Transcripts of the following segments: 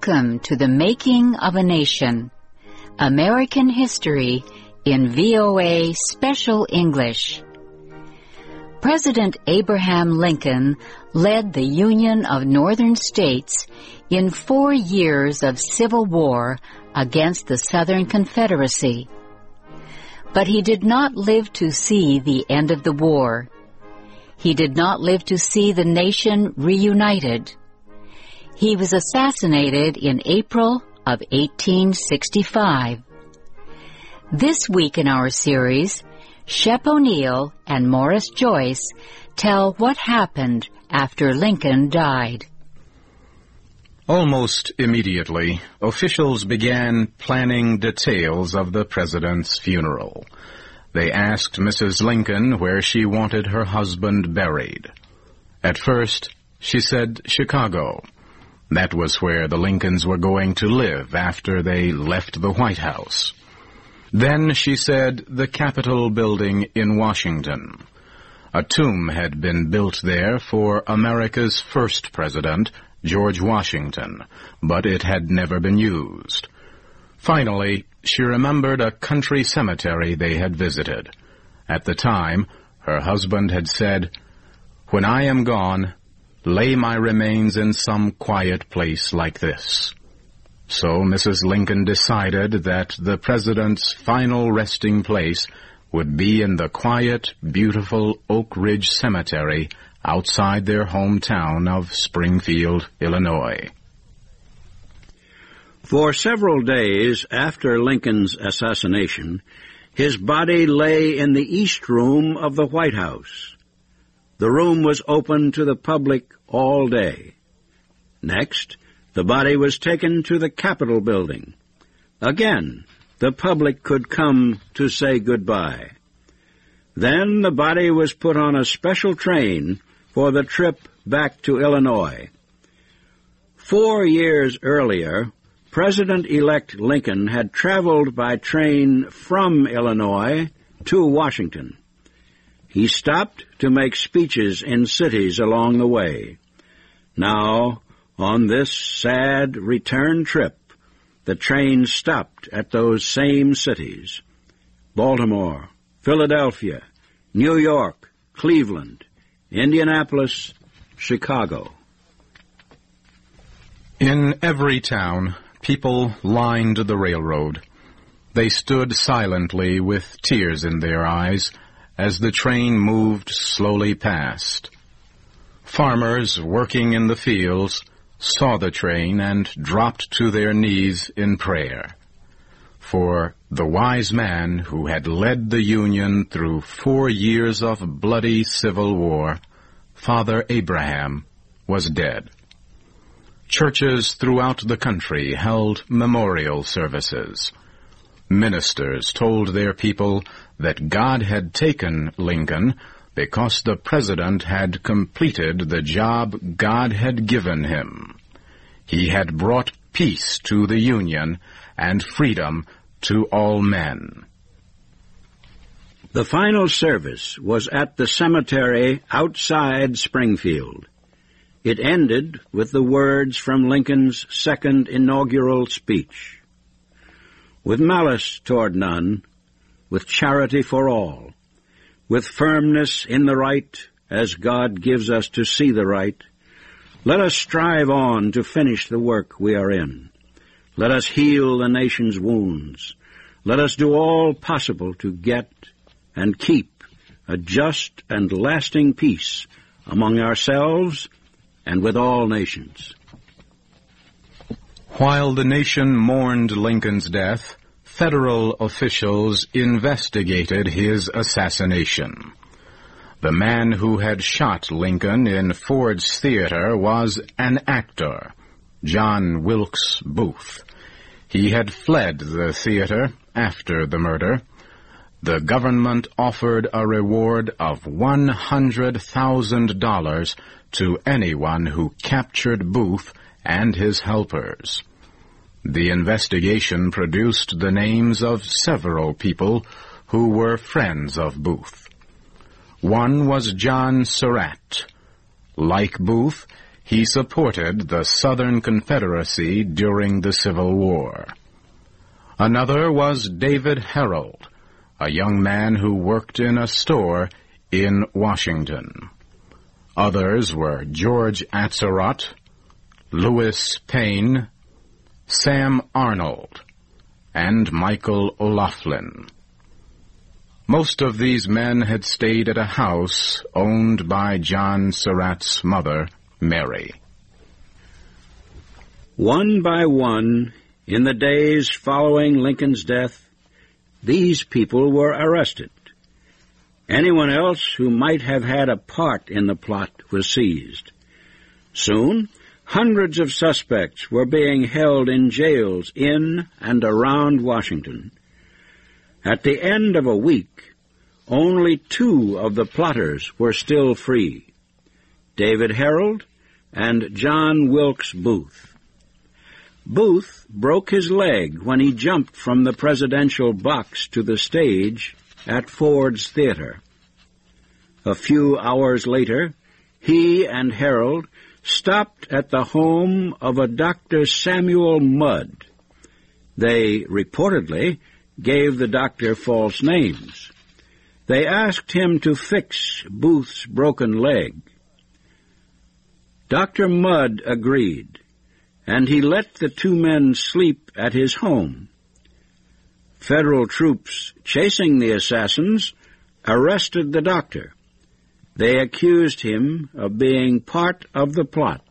Welcome to the Making of a Nation, American History in VOA Special English. President Abraham Lincoln led the Union of Northern States in 4 years of civil war against the Southern Confederacy. But he did not live to see the end of the war. He did not live to see the nation reunited. He was assassinated in April of 1865. This week in our series, Shep O'Neill and Morris Joyce tell what happened after Lincoln died. Almost immediately, officials began planning details of the president's funeral. They asked Mrs. Lincoln where she wanted her husband buried. At first, she said Chicago. That was where the Lincolns were going to live after they left the White House. Then she said the Capitol building in Washington. A tomb had been built there for America's first president, George Washington, but it had never been used. Finally, she remembered a country cemetery they had visited. At the time, her husband had said, "When I am gone, lay my remains in some quiet place like this." So Mrs. Lincoln decided that the president's final resting place would be in the quiet, beautiful Oak Ridge Cemetery outside their hometown of Springfield, Illinois. For several days after Lincoln's assassination, his body lay in the East Room of the White House. The room was open to the public all day. Next, the body was taken to the Capitol building. Again, the public could come to say goodbye. Then the body was put on a special train for the trip back to Illinois. 4 years earlier, President-elect Lincoln had traveled by train from Illinois to Washington. He stopped to make speeches in cities along the way. Now, on this sad return trip, the train stopped at those same cities: Baltimore, Philadelphia, New York, Cleveland, Indianapolis, Chicago. In every town, people lined the railroad. They stood silently with tears in their eyes as the train moved slowly past. Farmers working in the fields saw the train and dropped to their knees in prayer. For the wise man who had led the Union through 4 years of bloody civil war, Father Abraham, was dead. Churches throughout the country held memorial services. Ministers told their people that God had taken Lincoln because the president had completed the job God had given him. He had brought peace to the Union and freedom to all men. The final service was at the cemetery outside Springfield. It ended with the words from Lincoln's second inaugural speech: "With malice toward none, with charity for all, with firmness in the right as God gives us to see the right, let us strive on to finish the work we are in. Let us heal the nation's wounds. Let us do all possible to get and keep a just and lasting peace among ourselves and with all nations." While the nation mourned Lincoln's death, federal officials investigated his assassination. The man who had shot Lincoln in Ford's Theater was an actor, John Wilkes Booth. He had fled the theater after the murder. The government offered a reward of $100,000 to anyone who captured Booth and his helpers. The investigation produced the names of several people who were friends of Booth. One was John Surratt. Like Booth, He supported the Southern Confederacy during the Civil War. Another was David Herold, a young man who worked in a store in Washington. Others were George Atzerodt, Louis Payne, Sam Arnold, and Michael O'Loughlin. Most of these men had stayed at a house owned by John Surratt's mother, Mary. One by one, in the days following Lincoln's death, these people were arrested. Anyone else who might have had a part in the plot was seized. Soon, hundreds of suspects were being held in jails in and around Washington. At the end of a week, only 2 of the plotters were still free, David Herold and John Wilkes Booth. Booth broke his leg when he jumped from the presidential box to the stage at Ford's Theater. A few hours later, he and Herold stopped at the home of a Dr. Samuel Mudd. They reportedly gave the doctor false names. They asked him to fix Booth's broken leg. Dr. Mudd agreed, and he let the 2 men sleep at his home. Federal troops chasing the assassins arrested the doctor. They accused him of being part of the plot.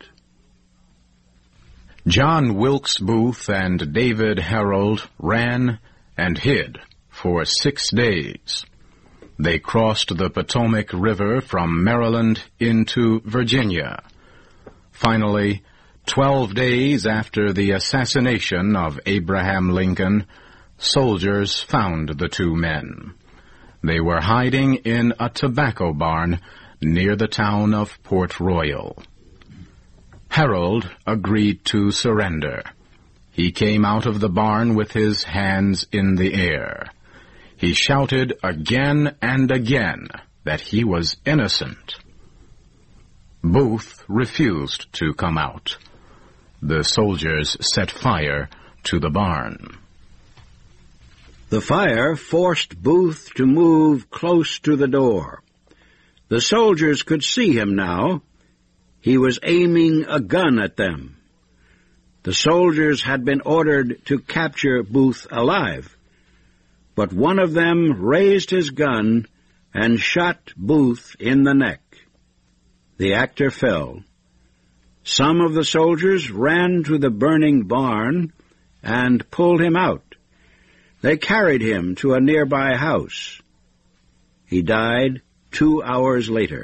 John Wilkes Booth and David Herold ran and hid for 6 days. They crossed the Potomac River from Maryland into Virginia. Finally, 12 days after the assassination of Abraham Lincoln, soldiers found the 2 men. They were hiding in a tobacco barn near the town of Port Royal. Herold agreed to surrender. He came out of the barn with his hands in the air. He shouted again and again that he was innocent. Booth refused to come out. The soldiers set fire to the barn. The fire forced Booth to move close to the door. The soldiers could see him now. He was aiming a gun at them. The soldiers had been ordered to capture Booth alive, but one of them raised his gun and shot Booth in the neck. The actor fell. Some of the soldiers ran to the burning barn and pulled him out. They carried him to a nearby house. He died 2 hours later.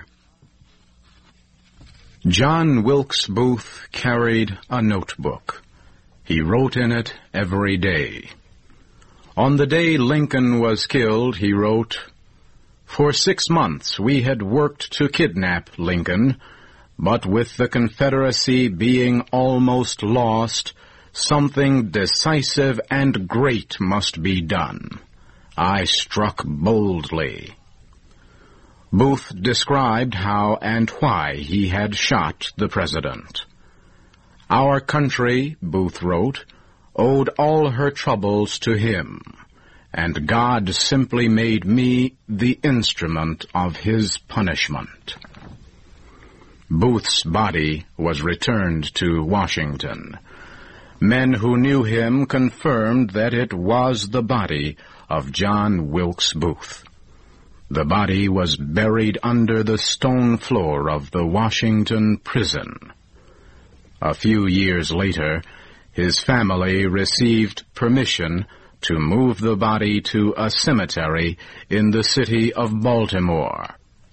John Wilkes Booth carried a notebook. He wrote in it every day. On the day Lincoln was killed, he wrote, "For 6 months we had worked to kidnap Lincoln, but with the Confederacy being almost lost, something decisive and great must be done. I struck boldly." Booth described how and why he had shot the president. "Our country," Booth wrote, "owed all her troubles to him, and God simply made me the instrument of his punishment." Booth's body was returned to Washington. Men who knew him confirmed that it was the body of John Wilkes Booth. The body was buried under the stone floor of the Washington prison. A few years later, his family received permission to move the body to a cemetery in the city of Baltimore.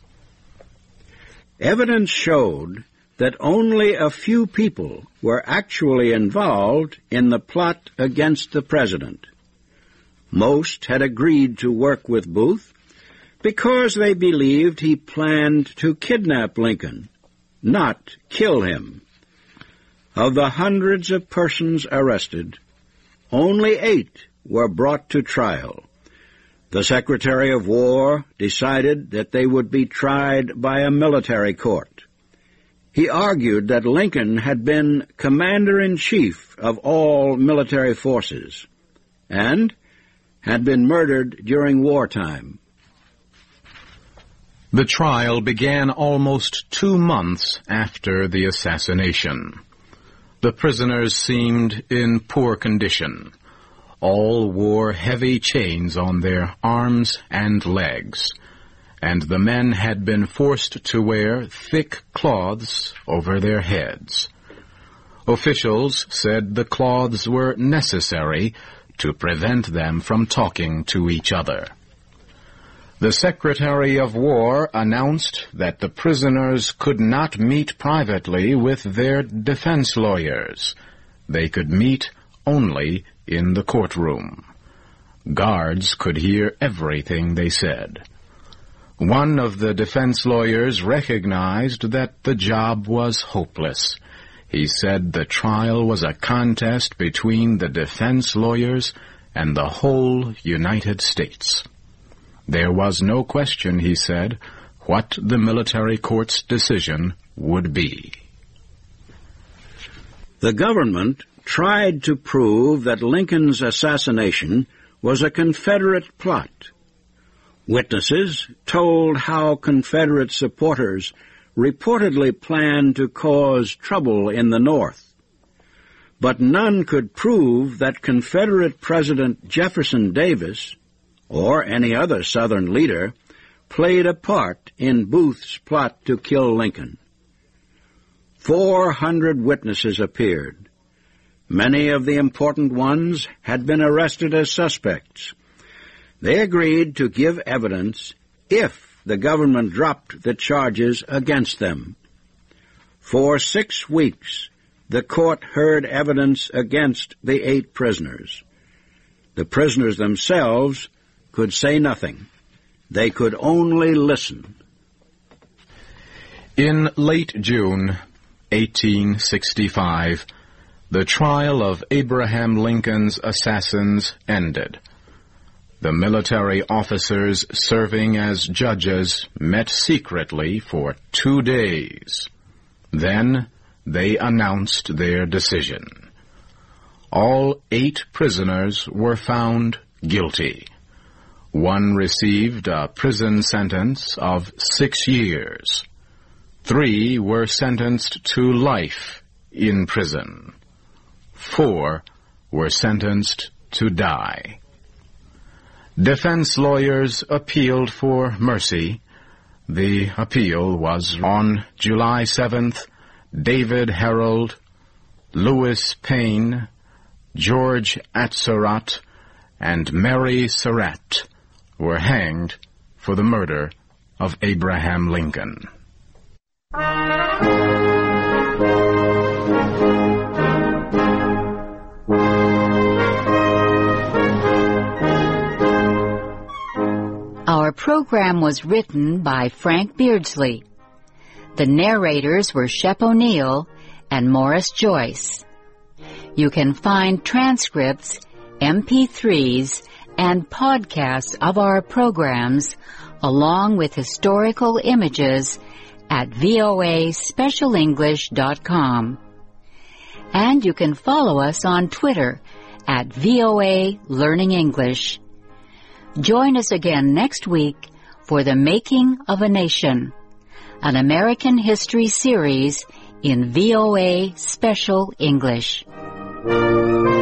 Evidence showed that only a few people were actually involved in the plot against the president. Most had agreed to work with Booth because they believed he planned to kidnap Lincoln, not kill him. Of the hundreds of persons arrested, only 8 were brought to trial. The Secretary of War decided that they would be tried by a military court. He argued that Lincoln had been commander-in-chief of all military forces and had been murdered during wartime. The trial began almost 2 months after the assassination. The prisoners seemed in poor condition. All wore heavy chains on their arms and legs, and the men had been forced to wear thick cloths over their heads. Officials said the cloths were necessary to prevent them from talking to each other. The Secretary of War announced that the prisoners could not meet privately with their defense lawyers. They could meet only in the courtroom. Guards could hear everything they said. One of the defense lawyers recognized that the job was hopeless. He said the trial was a contest between the defense lawyers and the whole United States. There was no question, he said, what the military court's decision would be. The government tried to prove that Lincoln's assassination was a Confederate plot. Witnesses told how Confederate supporters reportedly planned to cause trouble in the North. But none could prove that Confederate President Jefferson Davis, or any other Southern leader, played a part in Booth's plot to kill Lincoln. 400 witnesses appeared. Many of the important ones had been arrested as suspects. They agreed to give evidence if the government dropped the charges against them. For 6 weeks, the court heard evidence against the 8 prisoners. The prisoners themselves could say nothing. They could only listen. In late June 1865, the trial of Abraham Lincoln's assassins ended. The military officers serving as judges met secretly for 2 days. Then they announced their decision. All 8 prisoners were found guilty. One received a prison sentence of 6 years. 3 were sentenced to life in prison. 4 were sentenced to die. Defense lawyers appealed for mercy. The appeal was on July 7th. David Herold, Louis Payne, George Atzerodt, and Mary Surratt were hanged for the murder of Abraham Lincoln. Our program was written by Frank Beardsley. The narrators were Shep O'Neill and Morris Joyce. You can find transcripts, MP3s, and podcasts of our programs, along with historical images, at voaspecialenglish.com. And you can follow us on Twitter at VOA Learning English. Join us again next week for The Making of a Nation, an American history series in VOA Special English.